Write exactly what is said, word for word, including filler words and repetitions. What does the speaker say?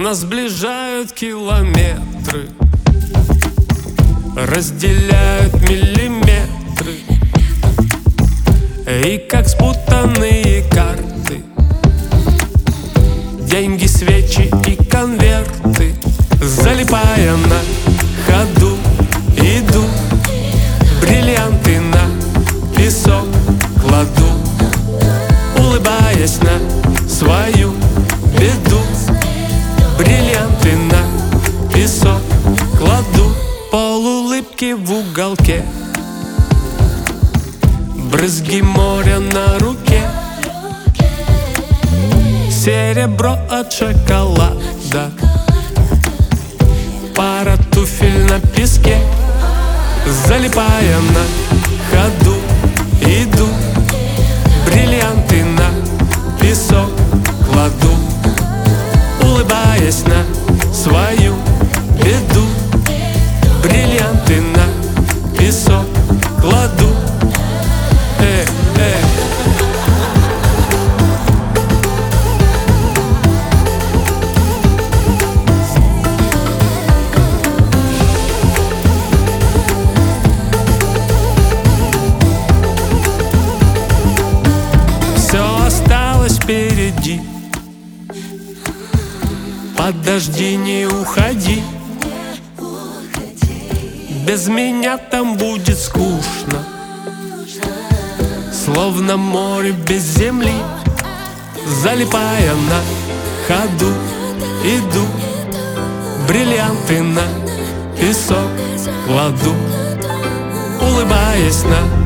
Нас сближают километры, разделяют миллиметры. И как спутанные карты, деньги, свечи и конверты. Залипая на ходу, иду, бриллианты на песок кладу, улыбаясь на свою беду. Бриллианты на песок кладу, полуулыбки в уголке, брызги моря на руке, серебро от шоколада, пара туфель на песке. Залипая на ходу, иду, бриллианты на песок кладу, улыбаясь на свою беду. Бриллианты на песок кладу. Э, э. Все осталось впереди, подожди, не уходи. Без меня там будет скучно, словно море без земли. Залипая на ходу, иду, бриллианты на песок кладу, улыбаясь на